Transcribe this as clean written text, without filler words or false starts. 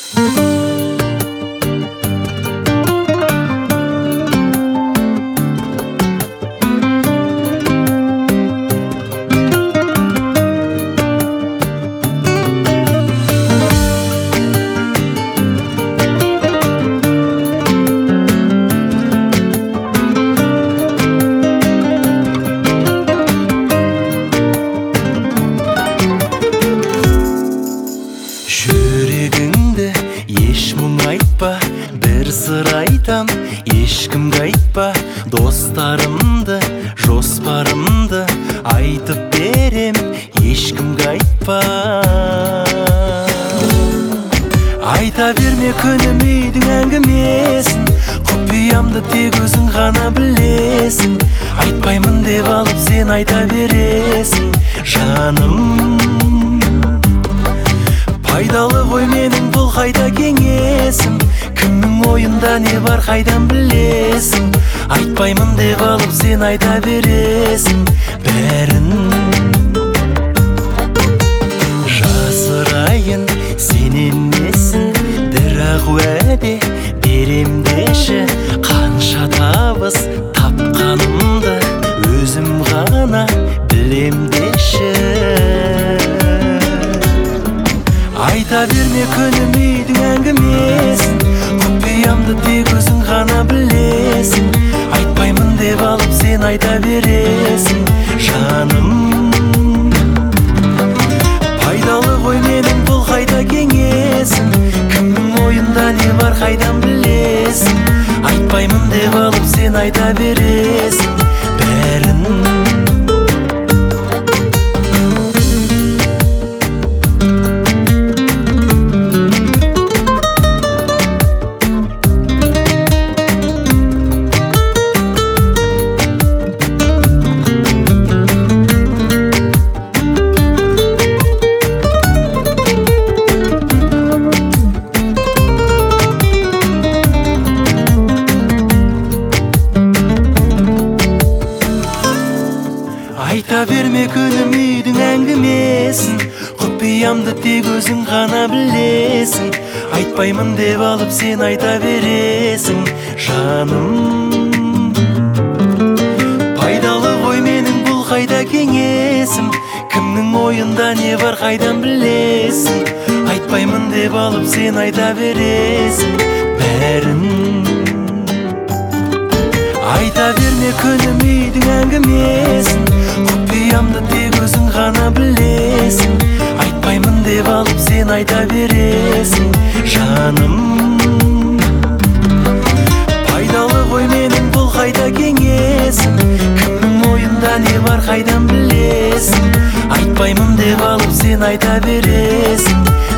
Жүрегіңді еш мұң айтпа, бір сыр айтам, ешкімге айтпа. Достарымды, жоспарымды айтып берем, ешкімге айтпа. Айта берме күнім үйдің әңгімесін, құпиямды тек өзің ғана білесің. Айтпаймын деп алып сен айта бересің, жаным. Пайдалы ғой менің бұл қайда кеңесім, кімнің ойында не бар қайдан білесің. Айтпаймын деп алып сен айта бересің бәрін. Жасырайын сенен несін, бірақ уәде берем деші. Қанша табыс тапқанымды өзім ғана білем деші. Айта берме күнім үйдің әңгімесін, құпиямды тек өзің ғана білесің. Айтпаймын деп алып сен айта бересің, жаным. Пайдалы ғой менің бұл қайда кеңесім, кімнің ойында не бар қайдан білесің. Айтпаймын деп алып сен айта бересің бәрін. Айта берме күнім үйдің әңгімесін, құпиямды тек өзің ғана білесің. Айтпаймын деп алып сен айта бересің, жаным. Пайдалы ғой менің бұл қайда кеңесім, кімнің ойында не бар қайдан білесің. Айтпаймын деп алып сен айта бересің бәрін. Айта берме күнім үйдің әңгімесін, құпиямды тек өзің ғана білесің. Айтпаймын деп алып сен айта бересің, жаным. Пайдалы ғой менің бұл қайда кеңесім, кімнің ойында не бар қайдан білесің. Айтпаймын деп алып сен айта бересің